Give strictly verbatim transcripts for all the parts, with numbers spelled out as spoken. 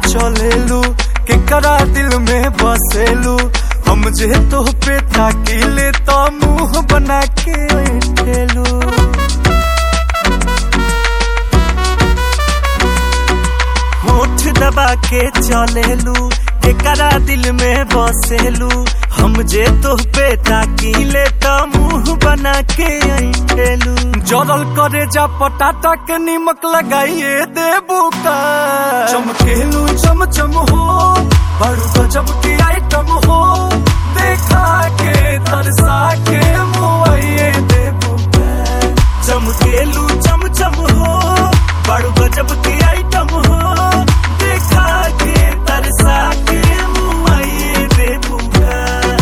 चलेलू केकरा दिल में बसेलू हम जे तो पे ताकीले तो मुंह बना के बैठेलू होठ दबा के चलेलू केकरा दिल में बसेलू हम जे तो पे ताकीले तो मुंह बना के बैठेलू जरल करे जा पटाटा के नीमक लगाइए देबू का चमकेलू चमचम हो बड़ू गजब की आइटम हो देखा के तरसा के मुआइए देबू का चमकेलू चमचम हो बड़ू गजब की आइटम हो देखा के तरसा के मुआइए देबू का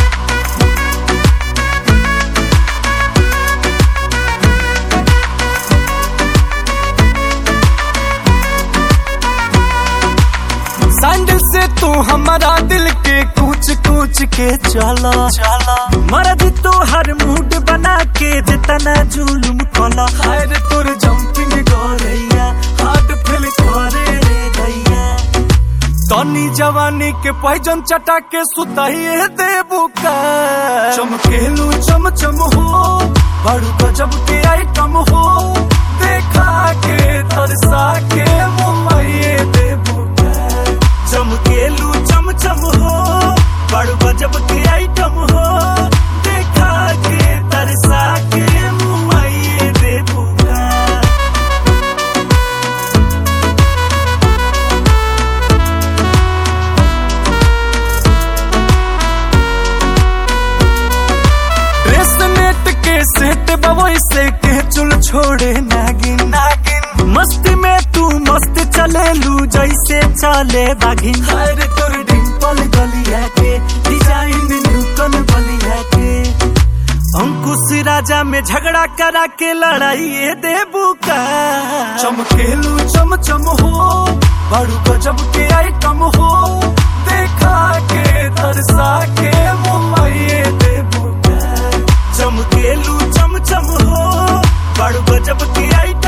सैंडल से तू हमारा दिल के कूच कूच के चला चला मर्द तो हर मूड बना के जितना जुलुम कला हायर तोर जंपिंग गोरैया हार्ट फील करे रे गैया तनी जवानी के पैजन चटा के सुताइए देबू का चमकेलू चमचम हो बड़ू गजब के आइटम हो देखा के तरसा के मुआइए देबू चमकेलू चमचम हो बड़ू गजब के आइटम हो देखा के तरसा के मुआइए देबू का ड्रेस नेट के सेट बवई से के चुल छोड़े नागिन नागिन मस्ती में तू मस्त चलेलू जैसे चले बागिन हर तोर डिंपल गलिया के डिजाइन न्यूटन बलिया के अंकुश राजा में झगड़ा करा के लड़ाई देबू का चमकेलू चमचम हो बड़ू गजब के आइटम हो देखा के तरसा के मुआइए देबू का चमकेलू चमचम हो बड़ू गजब के आइटम